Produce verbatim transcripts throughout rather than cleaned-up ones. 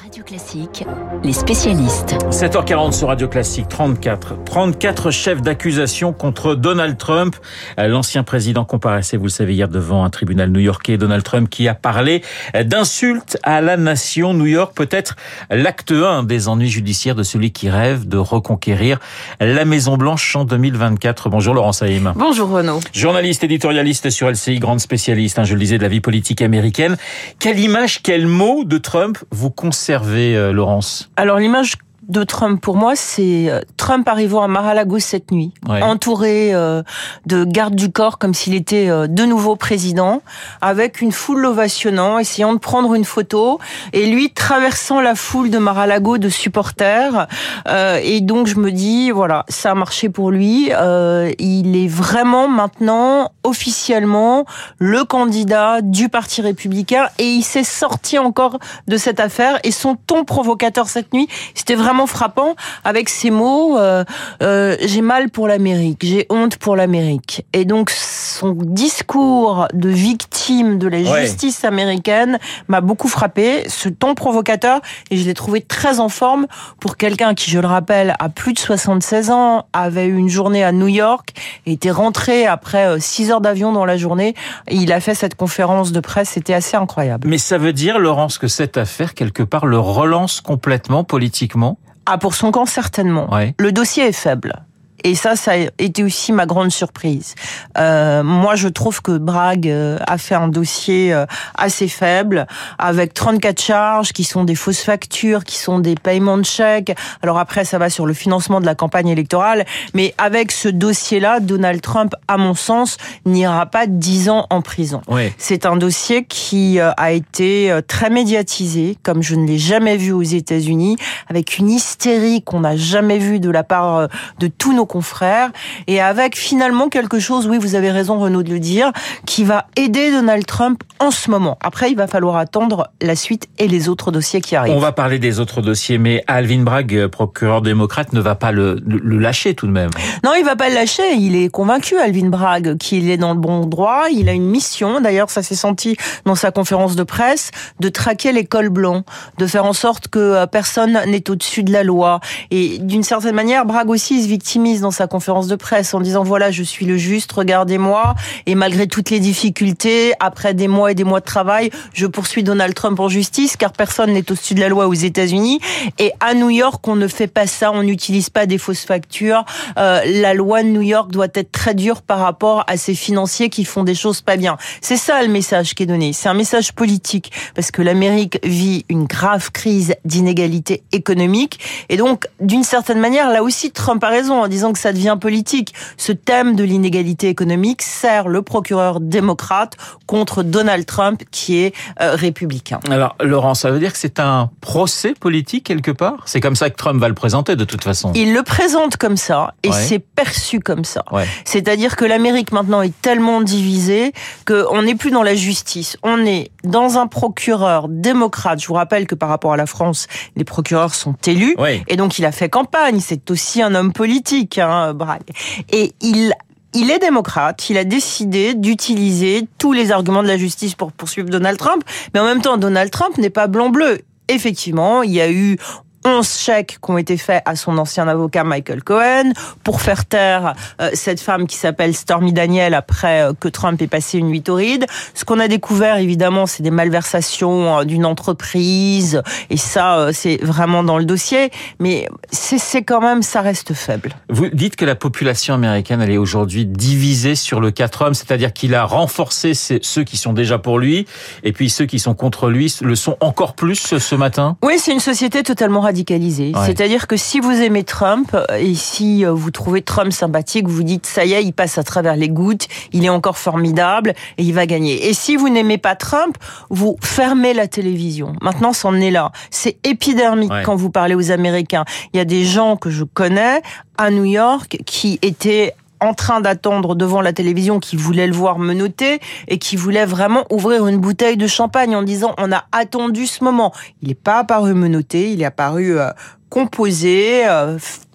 Radio Classique, les spécialistes. sept heures quarante sur Radio Classique, trente-quatre. trente-quatre chefs d'accusation contre Donald Trump. L'ancien président comparaissait, vous le savez, hier devant un tribunal new-yorkais. Donald Trump qui a parlé d'insultes à la nation. New York, peut-être l'acte un des ennuis judiciaires de celui qui rêve de reconquérir la Maison-Blanche en deux mille vingt-quatre. Bonjour Laurent Saïm. Bonjour Renaud. Journaliste, éditorialiste sur L C I, grande spécialiste, hein, je le disais, de la vie politique américaine. Quelle image, quel mot de Trump vous conservez, euh, Laurence ? Alors l'image de Trump, pour moi, c'est Trump arrivant à Mar-a-Lago cette nuit, ouais. entouré euh, de gardes du corps comme s'il était euh, de nouveau président, avec une foule l'ovationnant, essayant de prendre une photo, et lui traversant la foule de Mar-a-Lago de supporters. Euh, et donc je me dis, voilà, ça a marché pour lui. Euh, il est vraiment maintenant officiellement le candidat du Parti républicain, et il s'est sorti encore de cette affaire. Et son ton provocateur cette nuit, c'était vraiment frappant avec ces mots euh, euh, j'ai mal pour l'Amérique, j'ai honte pour l'Amérique. Et donc son discours de victime de la justice ouais. américaine m'a beaucoup frappé, ce ton provocateur, et je l'ai trouvé très en forme pour quelqu'un qui, je le rappelle, a plus de soixante-seize ans, avait eu une journée à New York, était rentré après six heures d'avion dans la journée, et il a fait cette conférence de presse, c'était assez incroyable. Mais ça veut dire, Laurence, que cette affaire, quelque part, le relance complètement politiquement ? Ah, pour son camp, certainement. Ouais. Le dossier est faible. Et ça, ça a été aussi ma grande surprise. Euh, moi, je trouve que Bragg a fait un dossier assez faible, avec trente-quatre charges qui sont des fausses factures, qui sont des paiements de chèques. Alors après, ça va sur le financement de la campagne électorale. Mais avec ce dossier-là, Donald Trump, à mon sens, n'ira pas dix ans en prison. Oui. C'est un dossier qui a été très médiatisé, comme je ne l'ai jamais vu aux États-Unis, avec une hystérie qu'on n'a jamais vue de la part de tous nos confrères, et avec finalement quelque chose, oui, vous avez raison Renaud de le dire, qui va aider Donald Trump en ce moment. Après, il va falloir attendre la suite et les autres dossiers qui arrivent. On va parler des autres dossiers, mais Alvin Bragg, procureur démocrate, ne va pas le, le lâcher tout de même. Non, il va pas le lâcher. Il est convaincu, Alvin Bragg, qu'il est dans le bon droit. Il a une mission, d'ailleurs, ça s'est senti dans sa conférence de presse, de traquer les cols blancs, de faire en sorte que personne n'est au-dessus de la loi. Et d'une certaine manière, Bragg aussi se victimise dans sa conférence de presse en disant voilà, je suis le juste, regardez-moi, et malgré toutes les difficultés, après des mois et des mois de travail, je poursuis Donald Trump en justice, car personne n'est au-dessus de la loi aux États-Unis, et à New York, on ne fait pas ça, on n'utilise pas des fausses factures. Euh, la loi de New York doit être très dure par rapport à ces financiers qui font des choses pas bien. C'est ça le message qui est donné, c'est un message politique, parce que l'Amérique vit une grave crise d'inégalité économique, et donc, d'une certaine manière, là aussi, Trump a raison en disant que ça devient politique. Ce thème de l'inégalité économique sert le procureur démocrate contre Donald Trump qui est euh, républicain. Alors, Laurent, ça veut dire que c'est un procès politique quelque part ? C'est comme ça que Trump va le présenter de toute façon. Il le présente comme ça et ouais. c'est perçu comme ça. Ouais. C'est-à-dire que l'Amérique maintenant est tellement divisée qu'on n'est plus dans la justice. On est dans un procureur démocrate. Je vous rappelle que par rapport à la France, les procureurs sont élus ouais. et donc il a fait campagne. C'est aussi un homme politique, hein, Bragg. Et il Il est démocrate, il a décidé d'utiliser tous les arguments de la justice pour poursuivre Donald Trump, mais en même temps, Donald Trump n'est pas blanc-bleu. Effectivement, il y a eu onze chèques qui ont été faits à son ancien avocat Michael Cohen pour faire taire euh, cette femme qui s'appelle Stormy Daniels après euh, que Trump ait passé une nuit torride. Ce qu'on a découvert, évidemment, c'est des malversations euh, d'une entreprise, et ça, euh, c'est vraiment dans le dossier, mais c'est, c'est quand même, ça reste faible. Vous dites que la population américaine, elle est aujourd'hui divisée sur le cas Trump, c'est-à-dire qu'il a renforcé ceux qui sont déjà pour lui, et puis ceux qui sont contre lui le sont encore plus ce matin ? Oui, c'est une société totalement radicalisée. Ouais. C'est-à-dire que si vous aimez Trump et si vous trouvez Trump sympathique, vous dites ça y est, il passe à travers les gouttes, il est encore formidable et il va gagner. Et si vous n'aimez pas Trump, vous fermez la télévision. Maintenant, c'en est là. C'est épidermique ouais. quand vous parlez aux Américains. Il y a des gens que je connais à New York qui étaient en train d'attendre devant la télévision, qui voulait le voir menotter et qui voulait vraiment ouvrir une bouteille de champagne en disant on a attendu ce moment. Il n'est pas apparu menotté, il est apparu euh, composé, euh,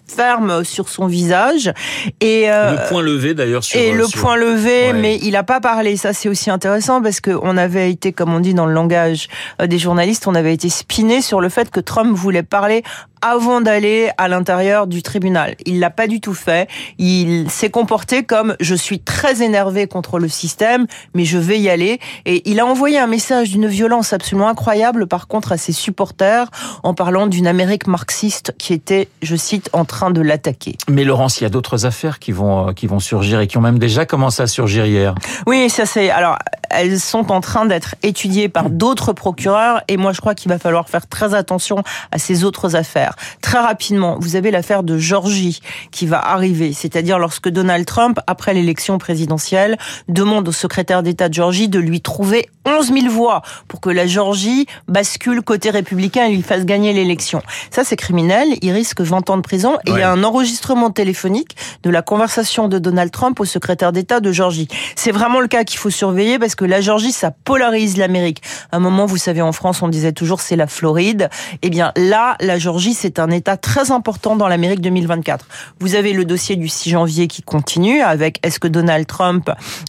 ferme sur son visage. Et euh, le point levé d'ailleurs sur... Et le sur... point levé, ouais. mais il n'a pas parlé. Ça, c'est aussi intéressant parce qu'on avait été, comme on dit dans le langage des journalistes, on avait été spiné sur le fait que Trump voulait parler avant d'aller à l'intérieur du tribunal. Il l'a pas du tout fait. Il s'est comporté comme « je suis très énervé contre le système, mais je vais y aller ». Et il a envoyé un message d'une violence absolument incroyable, par contre, à ses supporters, en parlant d'une Amérique marxiste qui était, je cite, en train de l'attaquer. Mais Laurence, il y a d'autres affaires qui vont, qui vont surgir et qui ont même déjà commencé à surgir hier. Oui, ça c'est... Alors, elles sont en train d'être étudiées par d'autres procureurs et moi je crois qu'il va falloir faire très attention à ces autres affaires. Très rapidement, vous avez l'affaire de Géorgie qui va arriver, c'est-à-dire lorsque Donald Trump, après l'élection présidentielle, demande au secrétaire d'État de Géorgie de lui trouver onze mille voix pour que la Géorgie bascule côté républicain et lui fasse gagner l'élection. Ça c'est criminel, il risque vingt ans de prison et ouais. Il y a un enregistrement téléphonique de la conversation de Donald Trump au secrétaire d'État de Géorgie. C'est vraiment le cas qu'il faut surveiller parce que la Géorgie, ça polarise l'Amérique. À un moment, vous savez, en France, on disait toujours c'est la Floride. Eh bien, là, la Géorgie, c'est un État très important dans l'Amérique deux mille vingt-quatre. Vous avez le dossier du six janvier qui continue avec est-ce que Donald Trump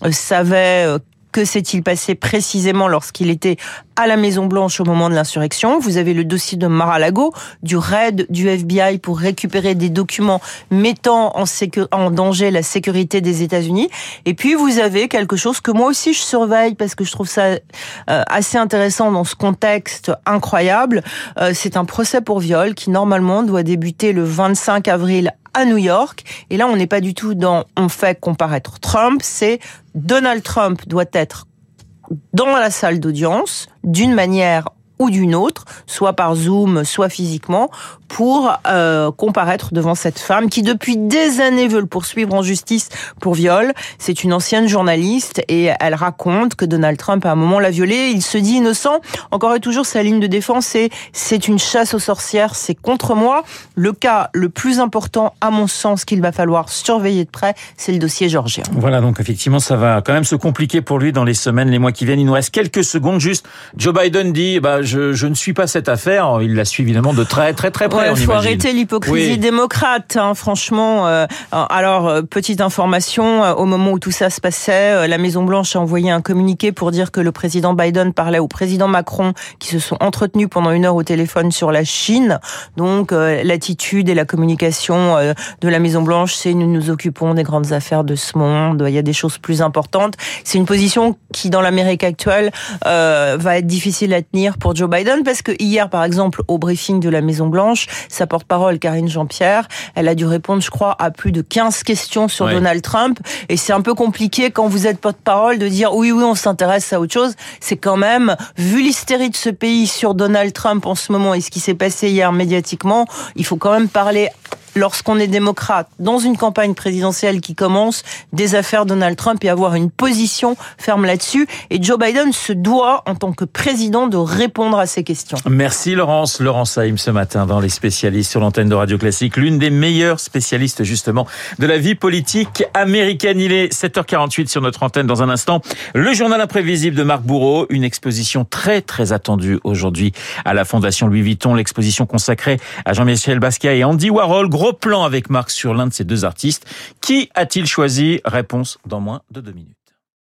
savait que s'est-il passé précisément lorsqu'il était à la Maison-Blanche au moment de l'insurrection. Vous avez le dossier de Mar-a-Lago, du raid du F B I pour récupérer des documents mettant en, sécu- en danger la sécurité des États-Unis. Et puis, vous avez quelque chose que moi aussi je surveille parce que je trouve ça euh, assez intéressant dans ce contexte incroyable. Euh, c'est un procès pour viol qui, normalement, doit débuter le vingt-cinq avril à New York. Et là, on n'est pas du tout dans « on fait comparaître Trump », c'est Donald Trump doit être dans la salle d'audience d'une manière ou d'une autre, soit par Zoom, soit physiquement, pour euh, comparaître devant cette femme qui, depuis des années, veut le poursuivre en justice pour viol. C'est une ancienne journaliste et elle raconte que Donald Trump, à un moment, l'a violée. Il se dit innocent. Encore et toujours, sa ligne de défense, c'est « c'est une chasse aux sorcières, c'est contre moi ». Le cas le plus important, à mon sens, qu'il va falloir surveiller de près, c'est le dossier géorgien. Voilà, donc effectivement, ça va quand même se compliquer pour lui dans les semaines, les mois qui viennent. Il nous reste quelques secondes. Juste, Joe Biden dit bah, « je, je ne suis pas cette affaire ». Il la suit évidemment de très, très, très près. Il faut arrêter l'hypocrisie oui. démocrate, hein, franchement. Euh, alors, petite information, euh, au moment où tout ça se passait, euh, la Maison-Blanche a envoyé un communiqué pour dire que le président Biden parlait au président Macron, qui se sont entretenus pendant une heure au téléphone sur la Chine. Donc, euh, l'attitude et la communication euh, de la Maison-Blanche, c'est nous nous occupons des grandes affaires de ce monde, il y a des choses plus importantes. C'est une position qui, dans l'Amérique actuelle, euh, va être difficile à tenir pour Joe Biden, parce que hier, par exemple, au briefing de la Maison-Blanche, sa porte-parole, Karine Jean-Pierre, elle a dû répondre, je crois, à plus de quinze questions sur ouais. Donald Trump. Et c'est un peu compliqué quand vous êtes porte-parole de dire oui, oui, on s'intéresse à autre chose. C'est quand même, vu l'hystérie de ce pays sur Donald Trump en ce moment et ce qui s'est passé hier médiatiquement, il faut quand même parler, lorsqu'on est démocrate, dans une campagne présidentielle qui commence, des affaires Donald Trump et avoir une position ferme là-dessus. Et Joe Biden se doit, en tant que président, de répondre à ces questions. Merci Laurence. Laurence Haïm ce matin dans Les Spécialistes sur l'antenne de Radio Classique, l'une des meilleures spécialistes justement de la vie politique américaine. Il est sept heures quarante-huit sur notre antenne. Dans un instant, le journal imprévisible de Marc Bourreau, une exposition très très attendue aujourd'hui à la Fondation Louis Vuitton, l'exposition consacrée à Jean-Michel Basquiat et Andy Warhol. Gros plan avec Marc sur l'un de ces deux artistes. Qui a-t-il choisi ? Réponse dans moins de deux minutes.